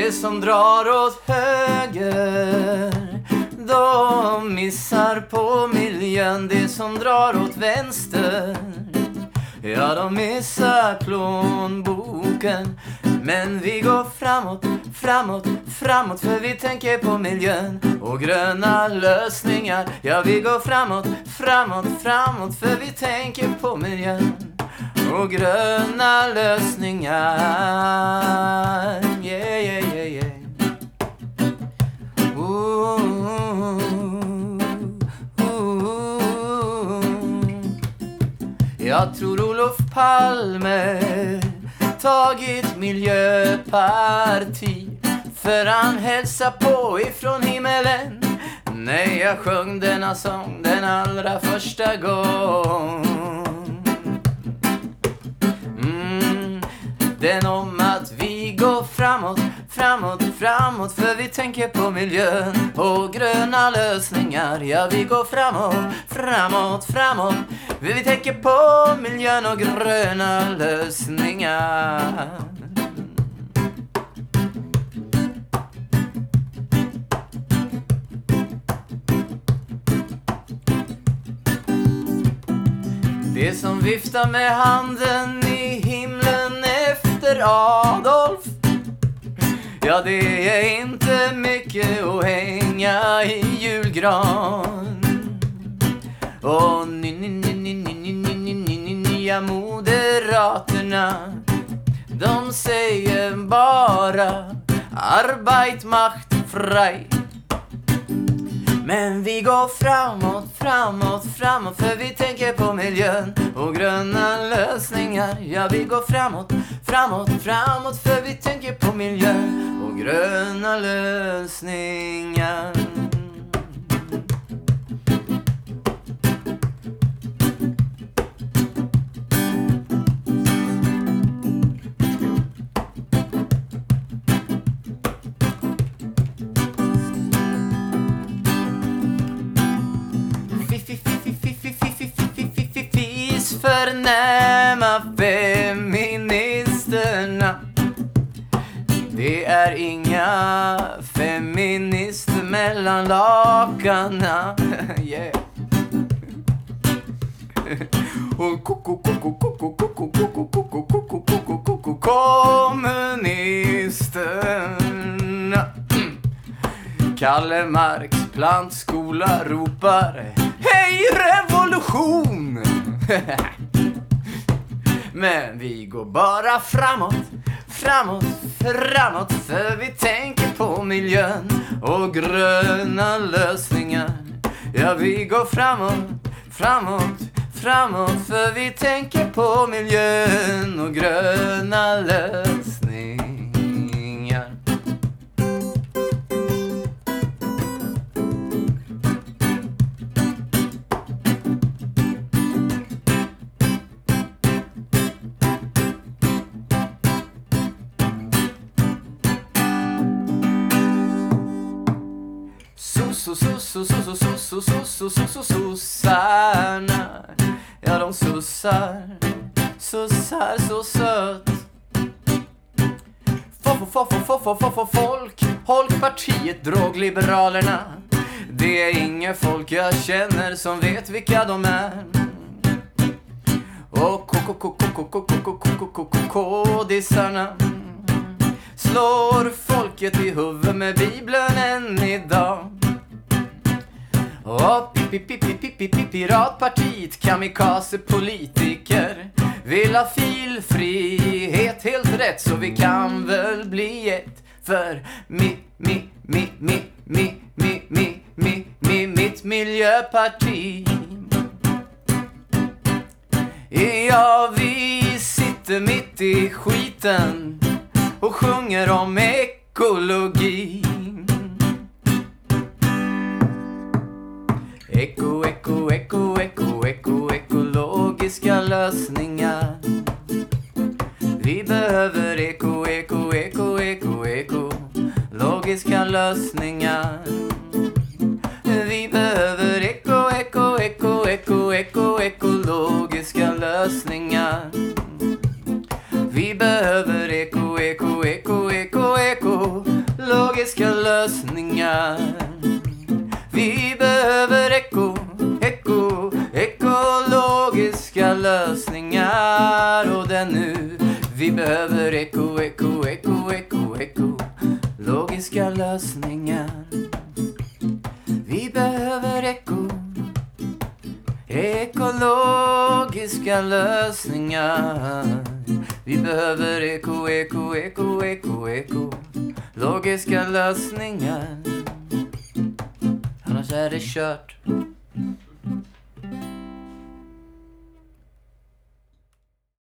Det som drar åt höger, de missar på miljön. Det som drar åt vänster, ja, de missar plånboken. Men vi går framåt, framåt, framåt, för vi tänker på miljön och gröna lösningar. Ja, vi går framåt, framåt, framåt, för vi tänker på miljön och gröna lösningar. Yeah, yeah, yeah, yeah. Jag tror Olof Palme tagit miljöparti, för han hälsar på ifrån himmelen när jag sjöng denna sång den allra första gång. Den om att vi går framåt, framåt, framåt, för vi tänker på miljön och gröna lösningar. Ja, vi går framåt, framåt, framåt, för vi tänker på miljön och gröna lösningar. Det som viftar med handen i himlen efter Adolf, ja, det är inte mycket att hänga i julgran. Och nya moderaterna, de säger bara Arbeit macht frei. Men vi går framåt, framåt, framåt, för vi tänker på miljön och gröna lösningar. Ja, vi går framåt, framåt, framåt, för vi tänker på miljön och gröna lösningar. Förnäma feministerna, det är inga feminister mellan lakarna. Yeah. Kommunisterna. Kalle Marx plantskola ropar hej revolution. Men vi går bara framåt, framåt, framåt, för vi tänker på miljön och gröna lösningar. Ja, vi går framåt, framåt, framåt, för vi tänker på miljön och gröna lösningar. Sossarna, ja, de sussar, sussar så sött. Folkpartiet, drogliberalerna, det är inga folk jag känner som vet vilka de är. Och kodisarna slår folket i huvudet med Bibeln än idag. Och piratpartiet, kamikaze-politiker vill ha filfrihet, helt rätt, så vi kan väl bli ett. För mitt miljöparti. Ja, vi sitter mitt i skiten och sjunger om ekologi. Ekologiska lösningar. Vi behöver ekologiska lösningar. Vi behöver ekologiska lösningar. Vi behöver ekologiska lösningar. Vi behöver ekologiska lösningar. Och det är nu vi behöver ekologiska lösningar. Vi behöver ekologiska lösningar. Vi behöver ekologiska lösningar. Annars är det kört.